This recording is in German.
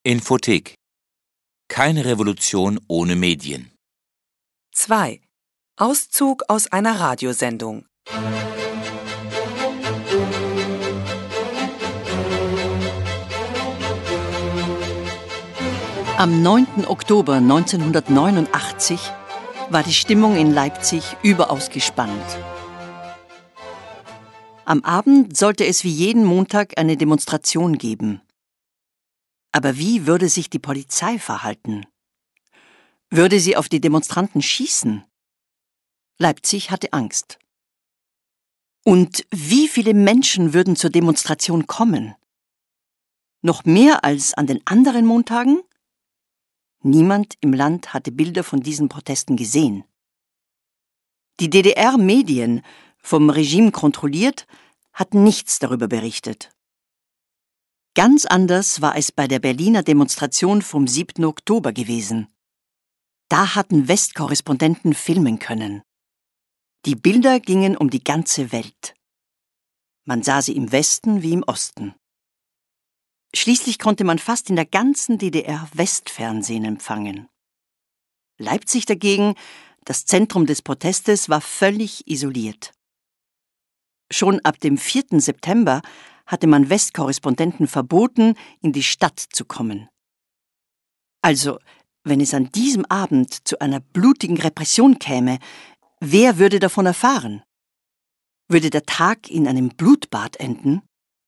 Infothek. Keine Revolution ohne Medien. 2. Auszug aus einer Radiosendung. Am 9. Oktober 1989 war die Stimmung in Leipzig überaus gespannt. Am Abend sollte es wie jeden Montag eine Demonstration geben. Aber wie würde sich die Polizei verhalten? Würde sie auf die Demonstranten schießen? Leipzig hatte Angst. Und wie viele Menschen würden zur Demonstration kommen? Noch mehr als an den anderen Montagen? Niemand im Land hatte Bilder von diesen Protesten gesehen. Die DDR-Medien, vom Regime kontrolliert, hatten nichts darüber berichtet. Ganz anders war es bei der Berliner Demonstration vom 7. Oktober gewesen. Da hatten Westkorrespondenten filmen können. Die Bilder gingen um die ganze Welt. Man sah sie im Westen wie im Osten. Schließlich konnte man fast in der ganzen DDR Westfernsehen empfangen. Leipzig dagegen, das Zentrum des Protestes, war völlig isoliert. Schon ab dem 4. September hatte man Westkorrespondenten verboten, in die Stadt zu kommen. Also, wenn es an diesem Abend zu einer blutigen Repression käme, wer würde davon erfahren? Würde der Tag in einem Blutbad enden?